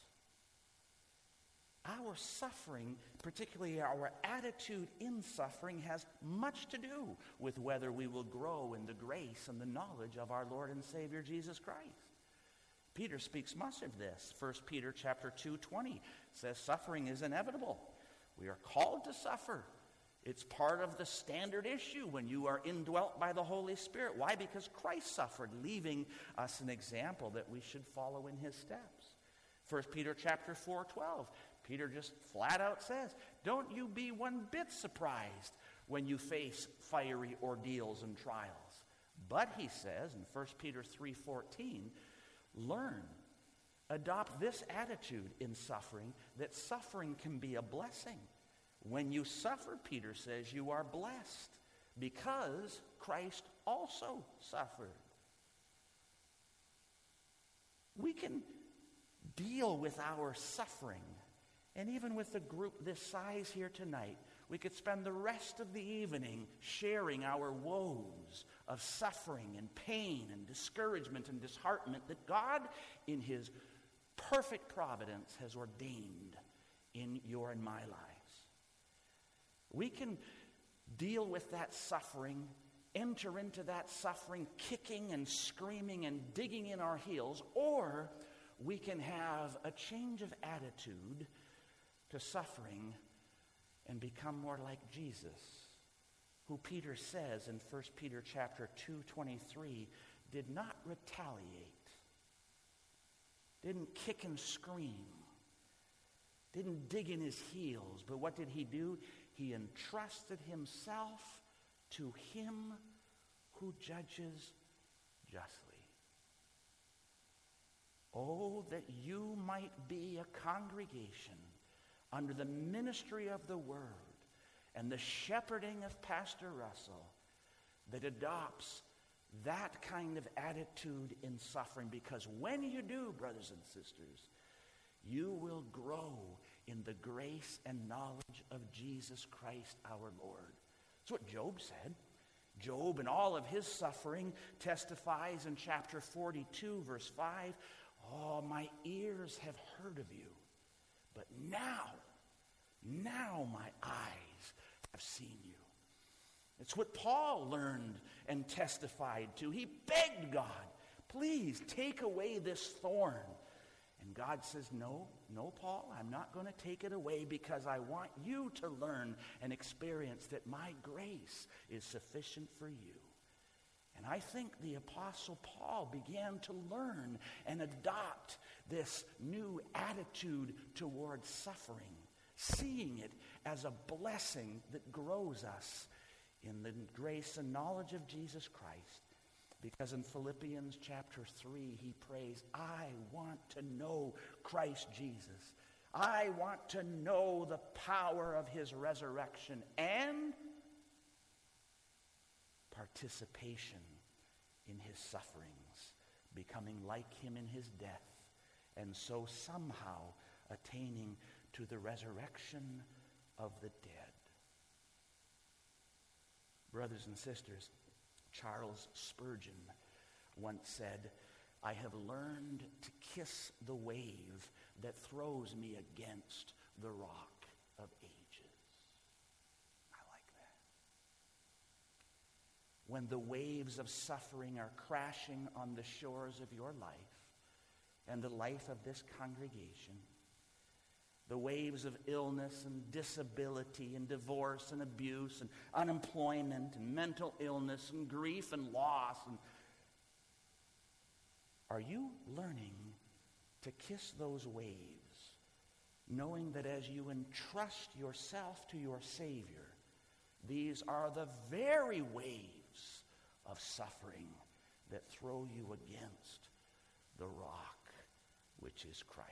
Our suffering, particularly our attitude in suffering, has much to do with whether we will grow in the grace and the knowledge of our Lord and Savior Jesus Christ. Peter speaks much of this. 1 Peter chapter 2:20 says suffering is inevitable. We are called to suffer. It's part of the standard issue when you are indwelt by the Holy Spirit. Why? Because Christ suffered, leaving us an example that we should follow in his steps. 1 Peter chapter 4:12, Peter just flat out says, don't you be one bit surprised when you face fiery ordeals and trials. But he says in 1 Peter 3:14, learn, adopt this attitude in suffering, that suffering can be a blessing. When you suffer, Peter says, you are blessed because Christ also suffered. We can deal with our suffering, and even with a group this size here tonight, we could spend the rest of the evening sharing our woes of suffering and pain and discouragement and disheartenment that God, in his perfect providence, has ordained in your and my lives. We can deal with that suffering, enter into that suffering kicking and screaming and digging in our heels, or we can have a change of attitude to suffering and become more like Jesus, who Peter says in 1 Peter chapter 2:23 did not retaliate, didn't kick and scream, didn't dig in his heels, but what did he do? He entrusted himself to him who judges justly. Oh, that you might be a congregation under the ministry of the Word and the shepherding of Pastor Russell that adopts that kind of attitude in suffering, because when you do, brothers and sisters, you will grow in the grace and knowledge of Jesus Christ our Lord. That's what Job said. Job, in all of his suffering, testifies in chapter 42, verse 5, oh, my ears have heard of you, but now my eyes have seen you. It's what Paul learned and testified to. He begged God, please take away this thorn. And God says, no, Paul, I'm not going to take it away, because I want you to learn and experience that my grace is sufficient for you. And I think the Apostle Paul began to learn and adopt this new attitude towards suffering, seeing it as a blessing that grows us in the grace and knowledge of Jesus Christ. Because in Philippians chapter 3, he prays, I want to know Christ Jesus. I want to know the power of his resurrection and participation in his sufferings, becoming like him in his death, and so somehow attaining to the resurrection of the dead. Brothers and sisters, Charles Spurgeon once said, I have learned to kiss the wave that throws me against the rock of ages. I like that. When the waves of suffering are crashing on the shores of your life and the life of this congregation, the waves of illness and disability and divorce and abuse and unemployment and mental illness and grief and loss. Are you learning to kiss those waves, knowing that as you entrust yourself to your Savior, these are the very waves of suffering that throw you against the rock, which is Christ.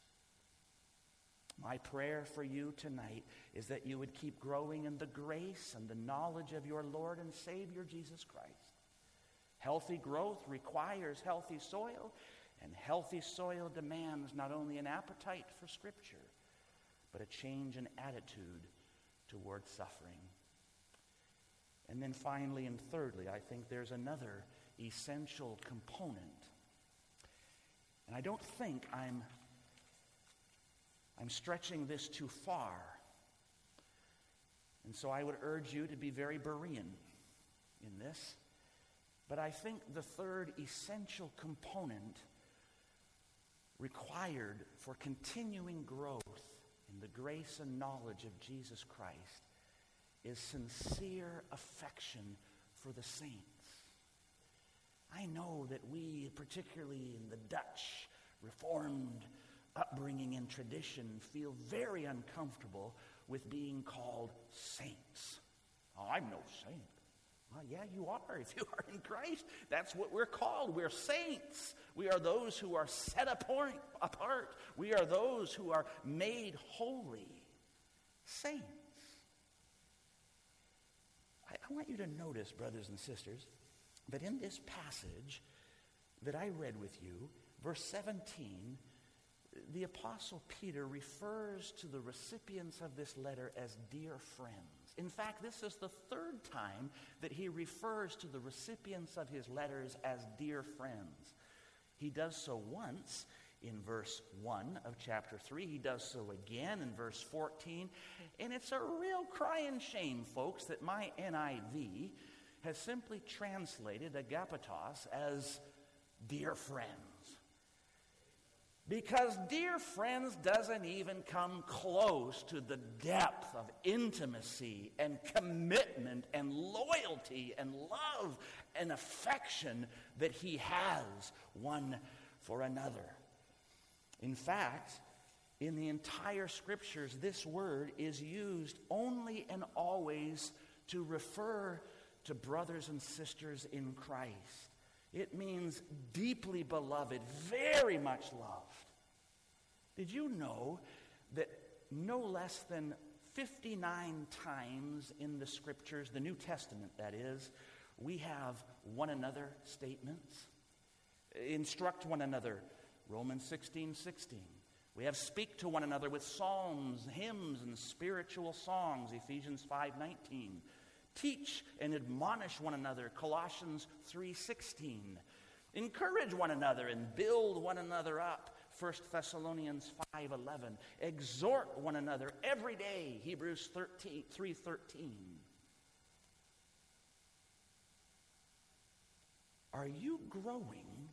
My prayer for you tonight is that you would keep growing in the grace and the knowledge of your Lord and Savior, Jesus Christ. Healthy growth requires healthy soil, and healthy soil demands not only an appetite for Scripture, but a change in attitude toward suffering. And then finally and thirdly, I think there's another essential component. And I don't think I'm stretching this too far. And so I would urge you to be very Berean in this. But I think the third essential component required for continuing growth in the grace and knowledge of Jesus Christ is sincere affection for the saints. I know that we, particularly in the Dutch Reformed upbringing and tradition, feel very uncomfortable with being called saints. Oh, I'm no saint. Well, yeah, you are. If you are in Christ, that's what we're called. We're saints. We are those who are set apart. We are those who are made holy. Saints. I want you to notice, brothers and sisters, that in this passage that I read with you, verse 17, the Apostle Peter refers to the recipients of this letter as dear friends. In fact, this is the third time that he refers to the recipients of his letters as dear friends. He does so once in verse 1 of chapter 3. He does so again in verse 14. And it's a real crying shame, folks, that my NIV has simply translated agapetos as dear friends. Because dear friends doesn't even come close to the depth of intimacy and commitment and loyalty and love and affection that he has one for another. In fact, in the entire Scriptures, this word is used only and always to refer to brothers and sisters in Christ. It means deeply beloved, very much loved. Did you know that no less than 59 times in the Scriptures, the New Testament that is, we have one another statements? Instruct one another, Romans 16:16. We have speak to one another with psalms, hymns, and spiritual songs, Ephesians 5:19. Teach and admonish one another, Colossians 3:16. Encourage one another and build one another up, 1 Thessalonians 5:11. Exhort one another every day, Hebrews 3:13. Are you growing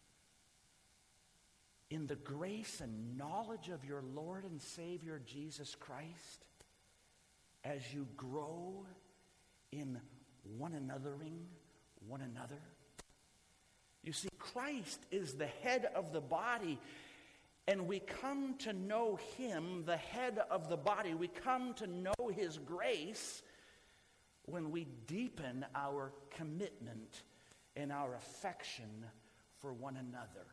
in the grace and knowledge of your Lord and Savior Jesus Christ as you grow in one anothering one another? You see, Christ is the head of the body, and we come to know him, the head of the body. We come to know his grace when we deepen our commitment and our affection for one another.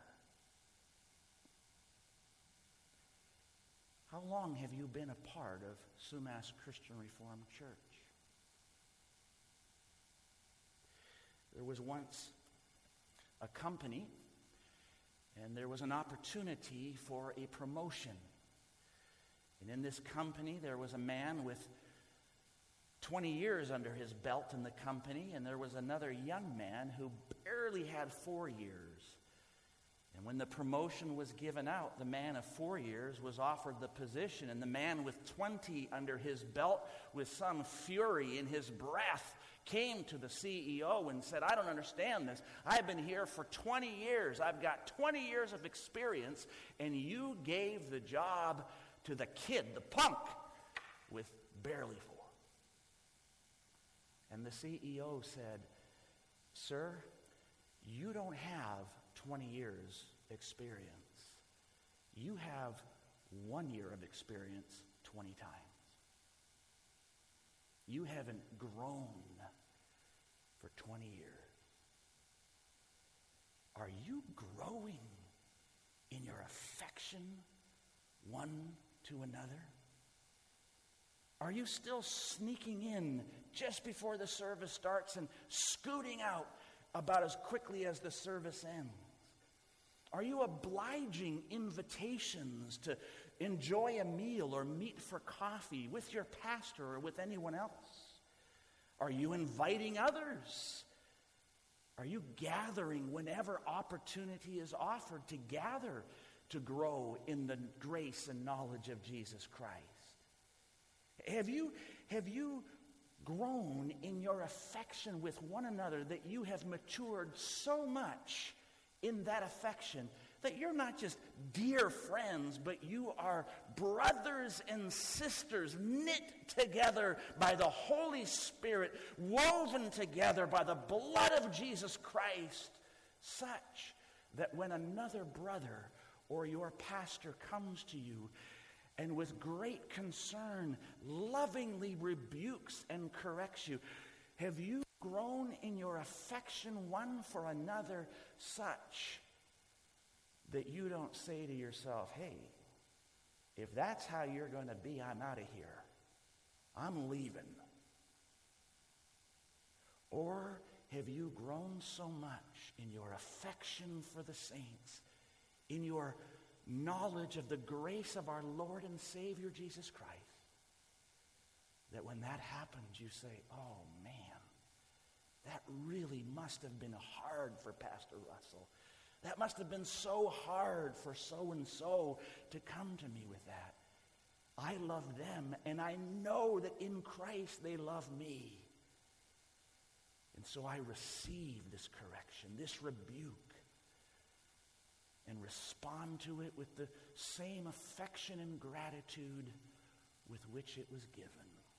How long have you been a part of Sumas Christian Reformed Church? There was once a company, and there was an opportunity for a promotion. And in this company, there was a man with 20 years under his belt in the company, and there was another young man who barely had 4 years. And when the promotion was given out, the man of 4 years was offered the position, and the man with 20 under his belt, with some fury in his breath, came to the CEO and said, I don't understand this. I've been here for 20 years. I've got 20 years of experience, and you gave the job to the kid, the punk, with barely 4. And the CEO said, Sir, you don't have 20 years experience. You have 1 year of experience 20 times. You haven't grown for 20 years. Are you growing in your affection one to another? Are you still sneaking in just before the service starts and scooting out about as quickly as the service ends? Are you obliging invitations to enjoy a meal or meet for coffee with your pastor or with anyone else? Are you inviting others? Are you gathering whenever opportunity is offered to gather to grow in the grace and knowledge of Jesus Christ? Have you grown in your affection with one another that you have matured so much in that affection that you're not just dear friends, but you are brothers and sisters knit together by the Holy Spirit, woven together by the blood of Jesus Christ, such that when another brother or your pastor comes to you and with great concern lovingly rebukes and corrects you, have you grown in your affection one for another such that you don't say to yourself, hey, if that's how you're going to be, I'm out of here. I'm leaving. Or have you grown so much in your affection for the saints, in your knowledge of the grace of our Lord and Savior Jesus Christ, that when that happens, you say, oh man, that really must have been hard for Pastor Russell. That must have been so hard for so-and-so to come to me with that. I love them, and I know that in Christ they love me. And so I receive this correction, this rebuke, and respond to it with the same affection and gratitude with which it was given.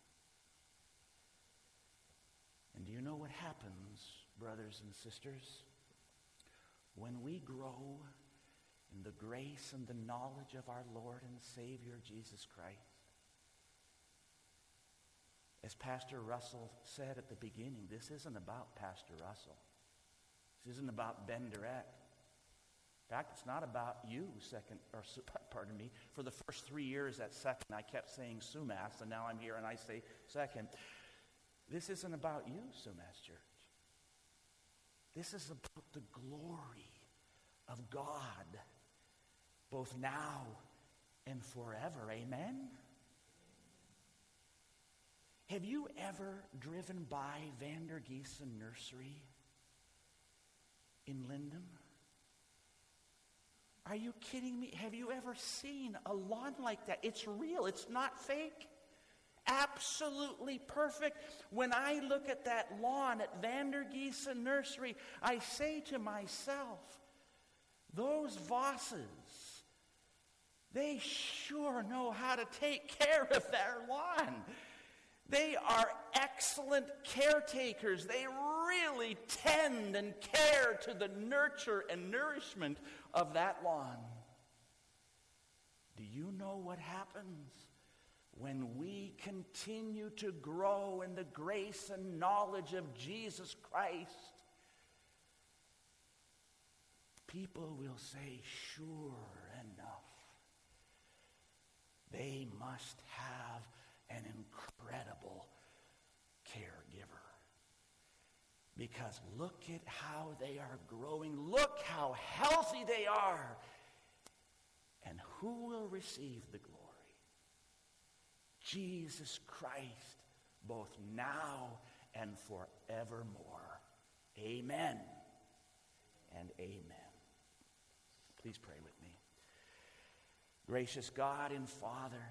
And do you know what happens, brothers and sisters, when we grow in the grace and the knowledge of our Lord and Savior Jesus Christ? As Pastor Russell said at the beginning, this isn't about Pastor Russell. This isn't about Ben Durrett. In fact, it's not about you, for the first 3 years at Second, I kept saying Sumas, and now I'm here and I say Second. This isn't about you, Sumas Church. This is about the glory of God, both now and forever. Amen? Have you ever driven by Vander Giesen Nursery in Linden? Are you kidding me? Have you ever seen a lawn like that? It's real. It's not fake. Absolutely perfect. When I look at that lawn at Vander Giesen Nursery, I say to myself, those Vosses, they sure know how to take care of their lawn. They are excellent caretakers. They really tend and care to the nurture and nourishment of that lawn. Do you know what happens when we continue to grow in the grace and knowledge of Jesus Christ? People will say, sure enough, they must have an incredible caregiver. Because look at how they are growing. Look how healthy they are. And who will receive the glory? Jesus Christ, both now and forevermore. Amen and amen. Please pray with me. Gracious God and Father,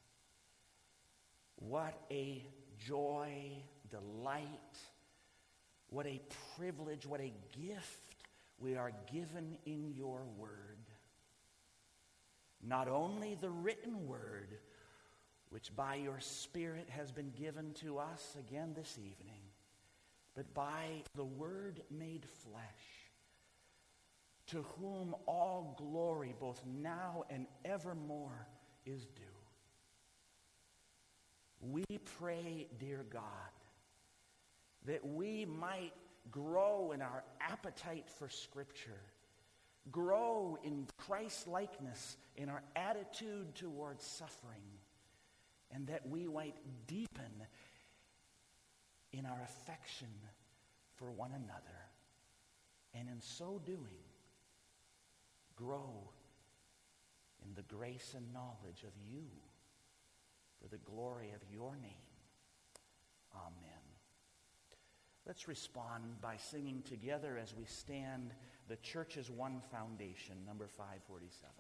what a joy, delight, what a privilege, what a gift we are given in your word. Not only the written word, which by your Spirit has been given to us again this evening, but by the Word made flesh, to whom all glory both now and evermore is due. We pray, dear God, that we might grow in our appetite for Scripture, grow in Christ-likeness in our attitude towards suffering, and that we might deepen in our affection for one another, and in so doing, grow in the grace and knowledge of you for the glory of your name. Amen. Let's respond by singing together as we stand the Church's One Foundation, number 547.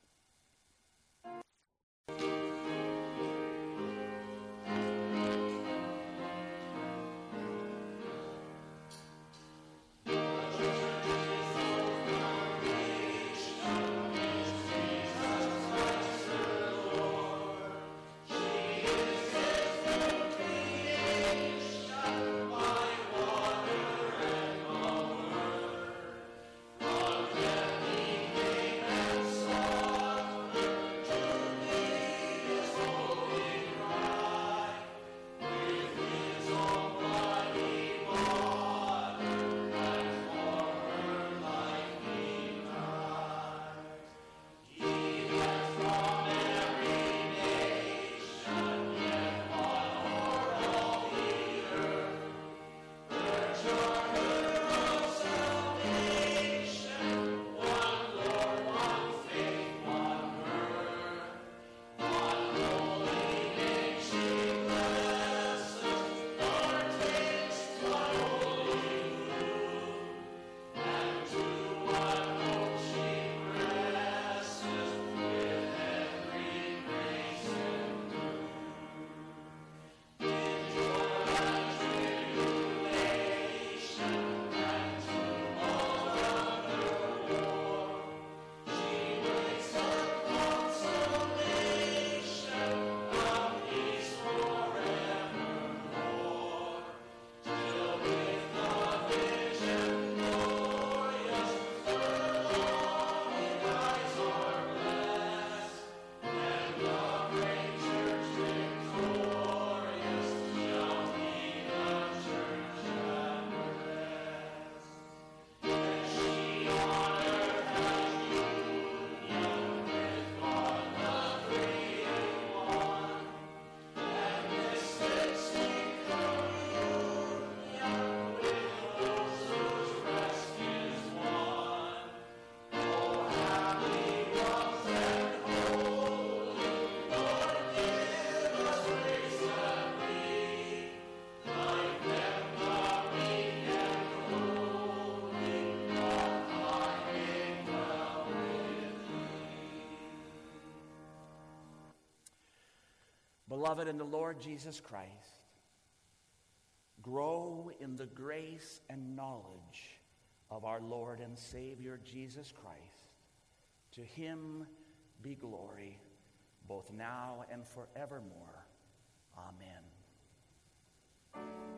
Beloved in the Lord Jesus Christ, grow in the grace and knowledge of our Lord and Savior Jesus Christ. To him be glory, both now and forevermore. Amen.